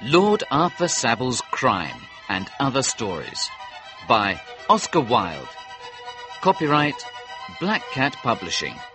Lord Arthur Savile's Crime and Other Stories by Oscar Wilde. Copyright Black Cat Publishing.